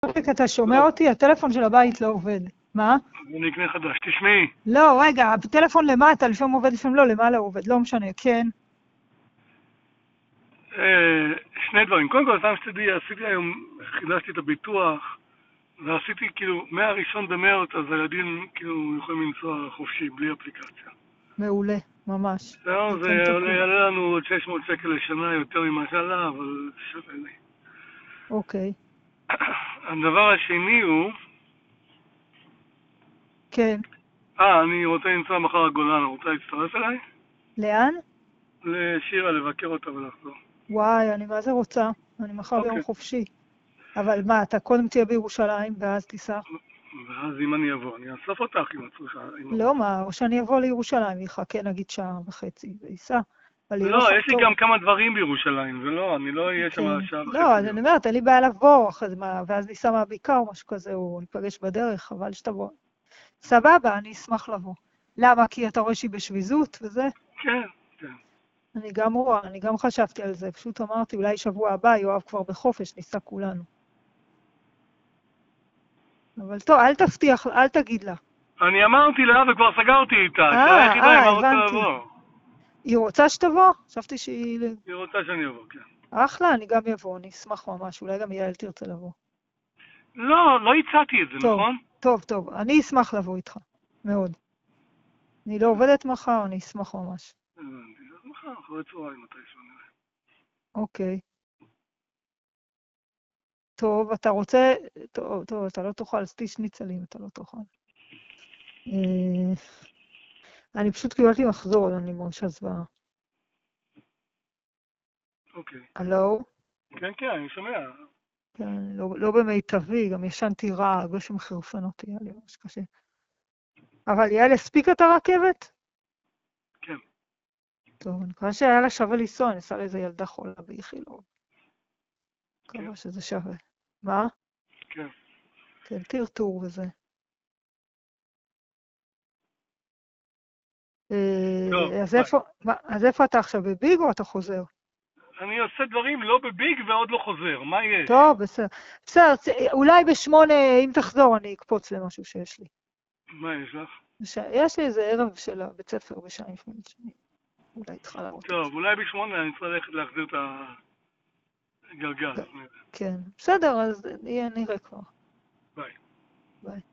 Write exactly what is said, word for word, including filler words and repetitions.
אריק, אתה שומע אותי? הטלפון של הבית לא עובד. מה? אני אקנה חדש, תשמעי. לא, רגע, הטלפון למטה, לפעמים עובד, לפעמים לא, למעלה עובד, לא משנה, כן. שני דברים. קודם כל, סתם שתדעי, עשיתי היום, חידשתי את הביטוח, ועשיתי כאילו, מהראשון במרץ, אז הילדים כאילו יכולים לנסוע חופשי, בלי אפליקציה. מעולה, ממש. זהו, זה יעלה לנו עוד שש מאות שקל לשנה יותר ממה שעלה, אבל שווה לי. אוקיי. הדבר השני הוא... כן. אה, אני רוצה לנסוע מחר לגולן, רוצה להצטרף אליי? לאן? לשירה, לבקר אותה ולחזור. וואי, אני מה זה רוצה? אני מחר אוקיי. ביום חופשי. אבל מה, אתה קודם תהיה בירושלים ואז תיסע? ואז אם אני אבוא, אני אאסוף אותך אם את צריכה. לא, מה, או שאני אבוא לירושלים, יחכה נגיד שעה וחצי, וייסע. לא, יש לי גם כמה דברים בירושלים, ולא, אני לא אהיה שם שעה וחצי. לא, אני אומרת, אין לי בעיה לבוא, ואז ניסע מהבקעה או משהו כזה, או ניפגש בדרך, אבל שתבוא. סבבה, אני אשמח לבוא. למה? כי אתה רואה שהיא בשביזות וזה? כן, כן. אני גם רואה, אני גם חשבתי על זה, פשוט אמרתי, אולי שבוע הבא, יואב כבר בחופש, ניסע כולנו. אבל טוב, אל תבטיח, אל תגיד לה. אני אמרתי לה וכבר סגרתי איתה, אה, היחידה אה, היא מה רוצה הבנתי. לבוא. היא רוצה שתבוא? חשבתי שהיא... היא רוצה שאני אבוא, כן. אחלה, אני גם אבוא, אני אשמח ממש, אולי גם יעל תרצה לבוא. לא, לא הצעתי את זה, טוב, נכון? טוב, טוב, אני אשמח לבוא איתך, מאוד. אני לא עובדת מחר, אני אשמח ממש. הבנתי, אז מחר, אחרי צהריים מתישהו נראה. אוקיי. טוב, אתה רוצה... טוב, טוב, אתה לא תאכל, אז תשניצלים, אתה לא תאכל. אני פשוט קיבלתי מחזור, אני מרגישה זוועה. אוקיי. הלו? כן, כן, אני שומע. כן, לא, לא במיטבי, גם ישנתי רע, גשם חרפן אותי, היה לי ממש קשה. אבל יעל הספיקה את הרכבת? כן. טוב, אני מקווה שהיה לה שווה לנסוע, אני אסע לאיזה ילדה חולה באיכילוב. כן. מקווה שזה שווה. מה? כן. כן, טרטור וזה. טוב, אז איפה, מה, אז איפה אתה עכשיו, בביג או אתה חוזר? אני עושה דברים לא בביג ועוד לא חוזר, מה יש? טוב, בסדר. בסדר, אולי בשמונה, אם תחזור, אני אקפוץ למשהו שיש לי. מה יש לך? יש לי איזה ערב של הבית ספר בשעה לפני שני. אולי התחלה לראות את זה. טוב, אולי בשמונה אני צריך ללכת להחזיר את הגלגל. כן, בסדר, אז נראה כבר. ביי. ביי.